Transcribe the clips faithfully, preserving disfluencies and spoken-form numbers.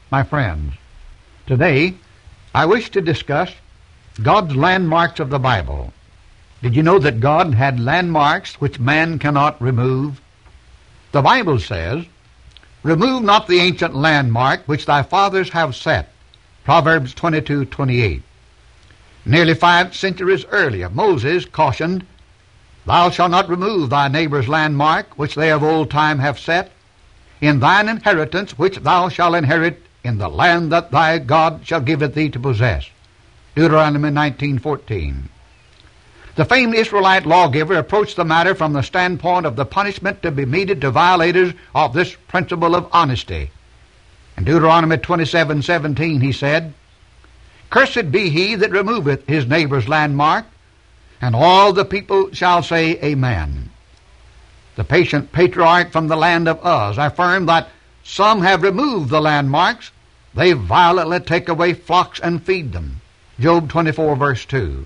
My friends, today I wish to discuss God's landmarks of the Bible. Did you know that God had landmarks which man cannot remove? The Bible says, "Remove not the ancient landmark which thy fathers have set." Proverbs twenty-two twenty-eight. Nearly five centuries earlier, Moses cautioned, "Thou shalt not remove thy neighbor's landmark which they of old time have set, in thine inheritance which thou shalt inherit in the land that thy God shall give it thee to possess." Deuteronomy nineteen fourteen. The famed Israelite lawgiver approached the matter from the standpoint of the punishment to be meted to violators of this principle of honesty. In Deuteronomy twenty-seven seventeen he said, "Cursed be he that removeth his neighbor's landmark," and all the people shall say, "Amen." The patient patriarch from the land of Uz affirmed that some have removed the landmarks. They violently take away flocks and feed them. Job twenty-four verse two.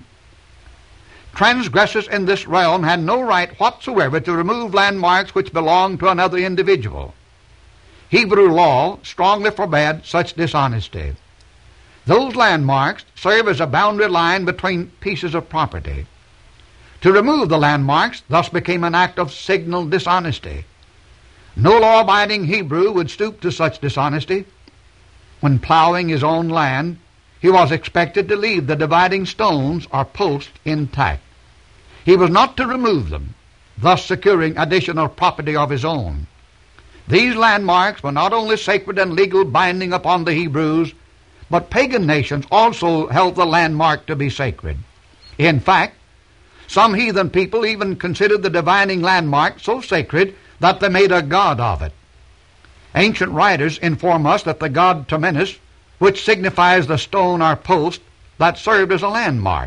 Transgressors in this realm had no right whatsoever to remove landmarks which belonged to another individual. Hebrew law strongly forbade such dishonesty. Those landmarks serve as a boundary line between pieces of property. To remove the landmarks thus became an act of signal dishonesty. No law-abiding Hebrew would stoop to such dishonesty. When plowing his own land, he was expected to leave the dividing stones or posts intact. He was not to remove them, thus securing additional property of his own. These landmarks were not only sacred and legal binding upon the Hebrews, but pagan nations also held the landmark to be sacred. In fact, some heathen people even considered the dividing landmark so sacred that they made a god of it. Ancient writers inform us that the god Temenus, which signifies the stone or post that served as a landmark,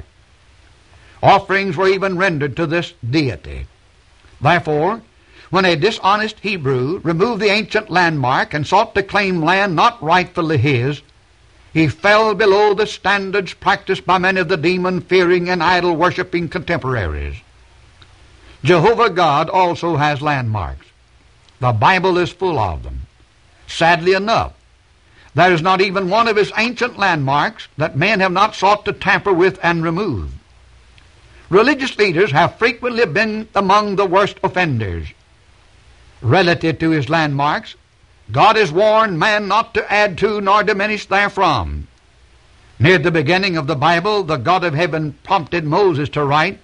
offerings were even rendered to this deity. Therefore, when a dishonest Hebrew removed the ancient landmark and sought to claim land not rightfully his, he fell below the standards practiced by many of the demon-fearing and idol-worshipping contemporaries. Jehovah God also has landmarks. The Bible is full of them. Sadly enough, there is not even one of his ancient landmarks that men have not sought to tamper with and remove. Religious leaders have frequently been among the worst offenders. Relative to his landmarks, God has warned man not to add to nor diminish therefrom. Near the beginning of the Bible, the God of heaven prompted Moses to write,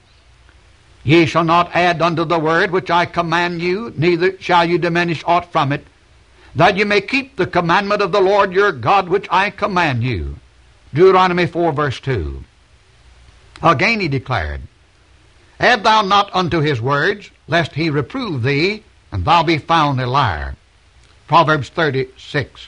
"Ye shall not add unto the word which I command you, neither shall you diminish aught from it, that you may keep the commandment of the Lord your God which I command you." Deuteronomy four verse two. Again he declared, "Add thou not unto his words, lest he reprove thee, and thou be found a liar." Proverbs thirty-six.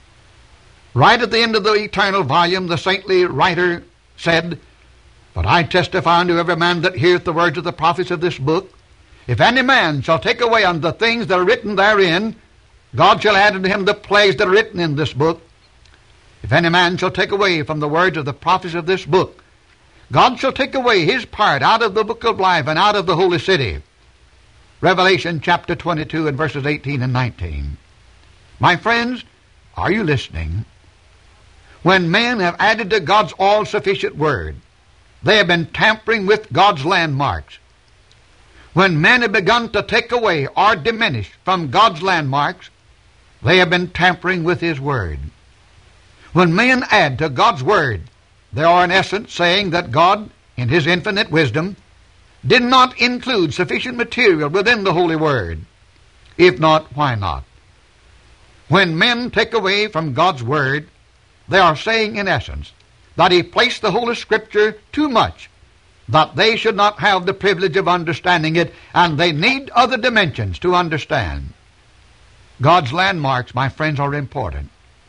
Right at the end of the eternal volume, the saintly writer said, "But I testify unto every man that heareth the words of the prophets of this book, if any man shall take away unto the things that are written therein, God shall add unto him the plagues that are written in this book. If any man shall take away from the words of the prophets of this book, God shall take away his part out of the book of life and out of the holy city." Revelation chapter twenty-two and verses eighteen and nineteen. My friends, are you listening? When men have added to God's all-sufficient word, they have been tampering with God's landmarks. When men have begun to take away or diminish from God's landmarks, they have been tampering with his word. When men add to God's word, they are in essence saying that God, in his infinite wisdom, did not include sufficient material within the holy word. If not, why not? When men take away from God's word, they are saying in essence that he placed the Holy Scripture too much, that they should not have the privilege of understanding it, and they need other dimensions to understand. God's landmarks, my friends, are important.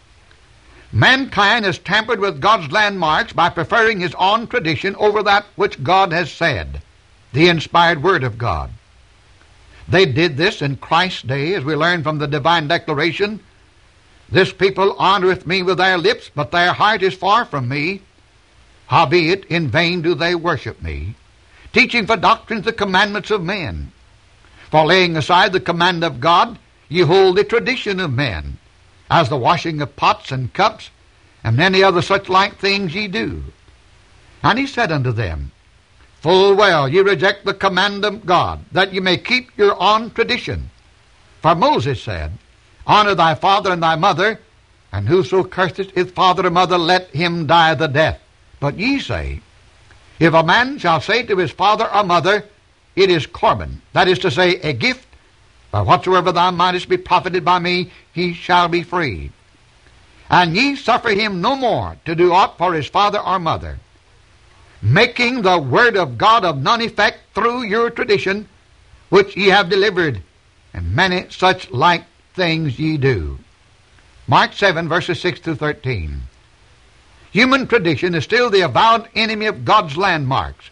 Mankind has tampered with God's landmarks by preferring his own tradition over that which God has said, the inspired Word of God. They did this in Christ's day, as we learn from the divine declaration, "This people honoreth me with their lips, but their heart is far from me. Howbeit in vain do they worship me, teaching for doctrines the commandments of men. For laying aside the command of God, ye hold the tradition of men. as the washing of pots and cups, and many other such like things ye do. And he said unto them, Full well ye reject the command of God, that ye may keep your own tradition. For Moses said, Honor thy father and thy mother, and whoso curseth his father or mother, let him die the death. But ye say, If a man shall say to his father or mother, It is Corban, that is to say, a gift, by whatsoever thou mightest be profited by me, he shall be free. And ye suffer him no more to do aught for his father or mother, making the word of God of none effect through your tradition, which ye have delivered, and many such like things ye do. Mark seven, verses six through thirteen. Human tradition is still the avowed enemy of God's landmarks.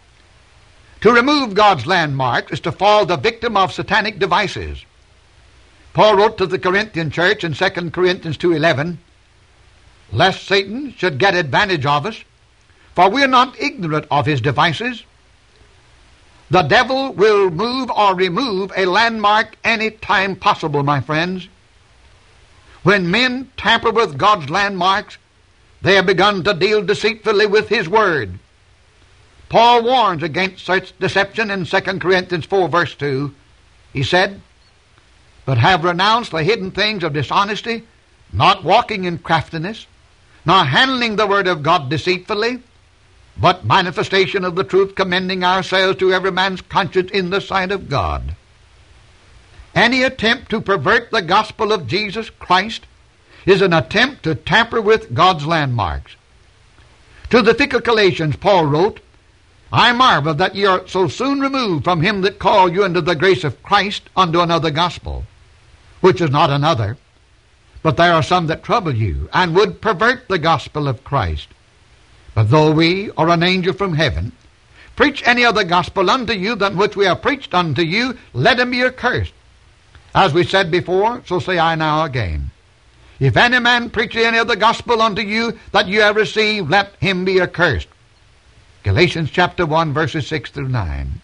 To remove God's landmarks is to fall the victim of satanic devices. Paul wrote to the Corinthian church in Second Corinthians two eleven, Lest Satan should get advantage of us, for we are not ignorant of his devices. The devil will move or remove a landmark any time possible, my friends. When men tamper with God's landmarks, they have begun to deal deceitfully with his word. Paul warns against such deception in Second Corinthians four, verse two. He said, But have renounced the hidden things of dishonesty, not walking in craftiness, nor handling the word of God deceitfully, but manifestation of the truth, commending ourselves to every man's conscience in the sight of God. Any attempt to pervert the gospel of Jesus Christ is an attempt to tamper with God's landmarks. To the thick of Galatians, Paul wrote, I marvel that ye are so soon removed from him that called you into the grace of Christ unto another gospel, which is not another. But there are some that trouble you, and would pervert the gospel of Christ. But though we, or an angel from heaven, preach any other gospel unto you than which we have preached unto you, let him be accursed. As we said before, so say I now again. If any man preach any other gospel unto you that you have received, let him be accursed. Galatians chapter one, verses six through nine.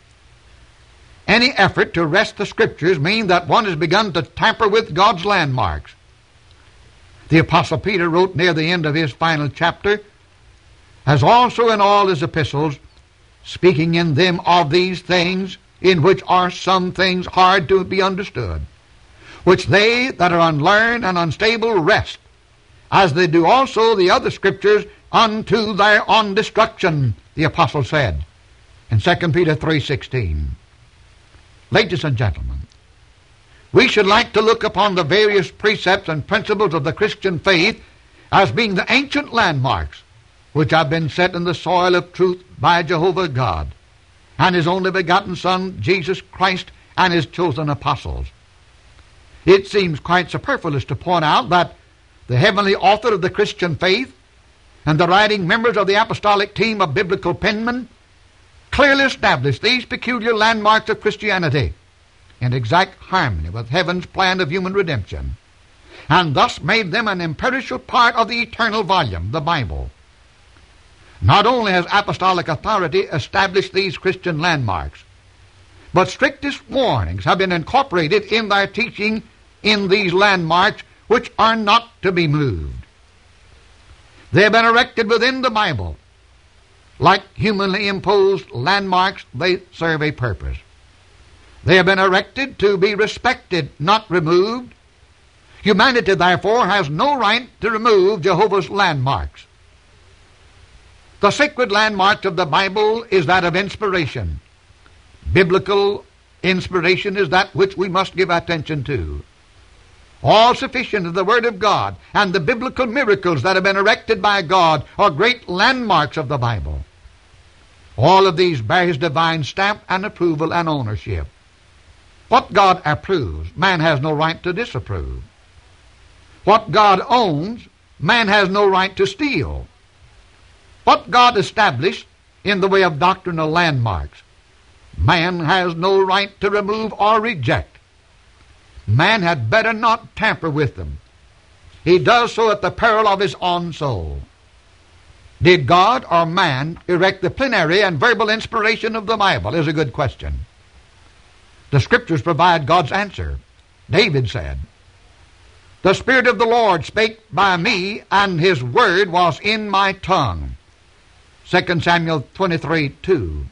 Any effort to wrest the Scriptures means that one has begun to tamper with God's landmarks. The Apostle Peter wrote near the end of his final chapter, as also in all his epistles, speaking in them of these things, in which are some things hard to be understood, which they that are unlearned and unstable wrest, as they do also the other Scriptures, unto their own destruction, the Apostle said in Second Peter three sixteen. Ladies and gentlemen, we should like to look upon the various precepts and principles of the Christian faith as being the ancient landmarks which have been set in the soil of truth by Jehovah God and his only begotten Son, Jesus Christ, and his chosen apostles. It seems quite superfluous to point out that the heavenly author of the Christian faith and the writing members of the apostolic team of biblical penmen clearly established these peculiar landmarks of Christianity in exact harmony with heaven's plan of human redemption, and thus made them an imperishable part of the eternal volume, the Bible. Not only has apostolic authority established these Christian landmarks, but strictest warnings have been incorporated in their teaching in these landmarks, which are not to be moved. They have been erected within the Bible. Like humanly imposed landmarks, they serve a purpose. They have been erected to be respected, not removed. Humanity, therefore, has no right to remove Jehovah's landmarks. The sacred landmark of the Bible is that of inspiration. Biblical inspiration is that which we must give attention to. All sufficient is the Word of God, and the biblical miracles that have been erected by God are great landmarks of the Bible. All of these bear his divine stamp and approval and ownership. What God approves, man has no right to disapprove. What God owns, man has no right to steal. What God established in the way of doctrinal landmarks, man has no right to remove or reject. Man had better not tamper with them. He does so at the peril of his own soul. Did God or man erect the plenary and verbal inspiration of the Bible? Is a good question. The Scriptures provide God's answer. David said, The Spirit of the Lord spake by me, and his word was in my tongue. Second Samuel twenty-three two.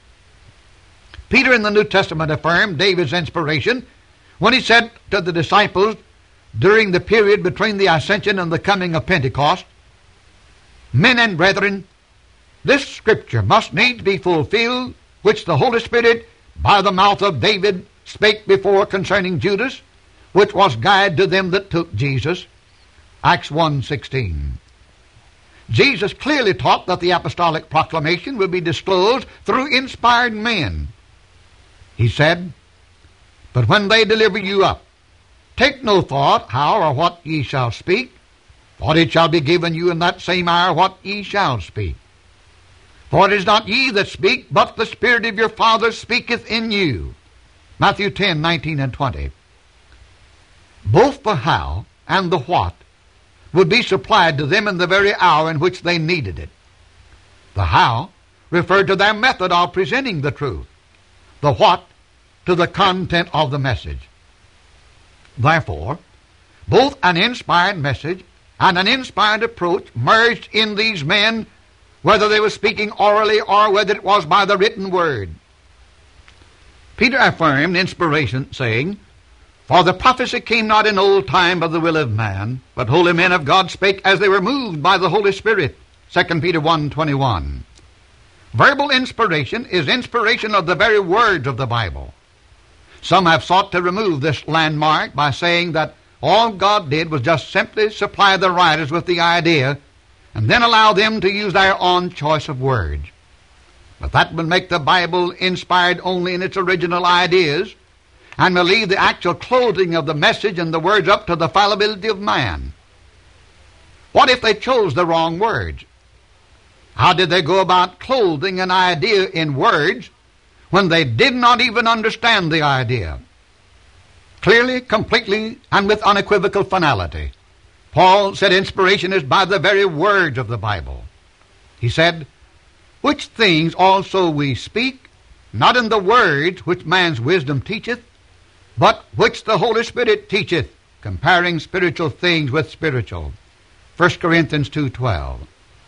Peter in the New Testament affirmed David's inspiration when he said to the disciples during the period between the ascension and the coming of Pentecost, Men and brethren, this scripture must needs be fulfilled, which the Holy Spirit by the mouth of David spake before concerning Judas, which was guide to them that took Jesus. Acts one sixteen. Jesus clearly taught that the apostolic proclamation would be disclosed through inspired men. He said, But when they deliver you up, take no thought how or what ye shall speak, for it shall be given you in that same hour what ye shall speak. For it is not ye that speak, but the Spirit of your Father speaketh in you. Matthew ten nineteen and twenty. Both the how and the what would be supplied to them in the very hour in which they needed it. The how referred to their method of presenting the truth. The what to the content of the message. Therefore, both an inspired message and an inspired approach merged in these men, whether they were speaking orally or whether it was by the written word. Peter affirmed inspiration, saying, For the prophecy came not in old time by the will of man, but holy men of God spake as they were moved by the Holy Spirit. Second Peter one twenty-one. Verbal inspiration is inspiration of the very words of the Bible. Some have sought to remove this landmark by saying that all God did was just simply supply the writers with the idea and then allow them to use their own choice of words. But that would make the Bible inspired only in its original ideas and will leave the actual clothing of the message and the words up to the fallibility of man. What if they chose the wrong words? How did they go about clothing an idea in words when they did not even understand the idea? Clearly, completely, and with unequivocal finality, Paul said inspiration is by the very words of the Bible. He said, Which things also we speak, not in the words which man's wisdom teacheth, but which the Holy Spirit teacheth, comparing spiritual things with spiritual. First Corinthians two twelve.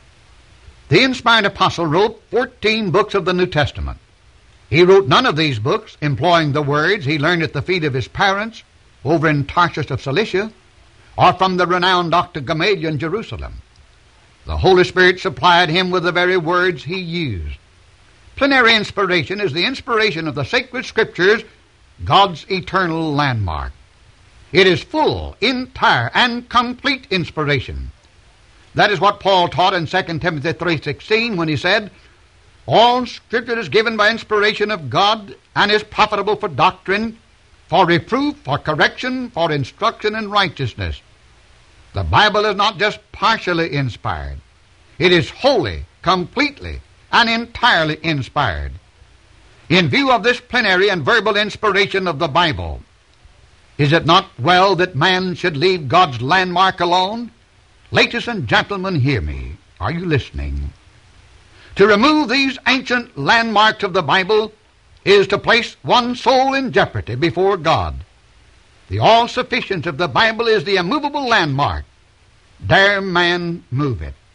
The inspired apostle wrote fourteen books of the New Testament. He wrote none of these books employing the words he learned at the feet of his parents over in Tarshish of Cilicia, or from the renowned Doctor Gamaliel in Jerusalem. The Holy Spirit supplied him with the very words he used. Plenary inspiration is the inspiration of the sacred Scriptures, God's eternal landmark. It is full, entire, and complete inspiration. That is what Paul taught in Second Timothy three sixteen when he said, All Scripture is given by inspiration of God and is profitable for doctrine, for reproof, for correction, for instruction in righteousness. The Bible is not just partially inspired. It is wholly, completely, and entirely inspired. In view of this plenary and verbal inspiration of the Bible, is it not well that man should leave God's landmark alone? Ladies and gentlemen, hear me. Are you listening? To remove these ancient landmarks of the Bible is to place one's soul in jeopardy before God. The all-sufficiency of the Bible is the immovable landmark. Dare man move it.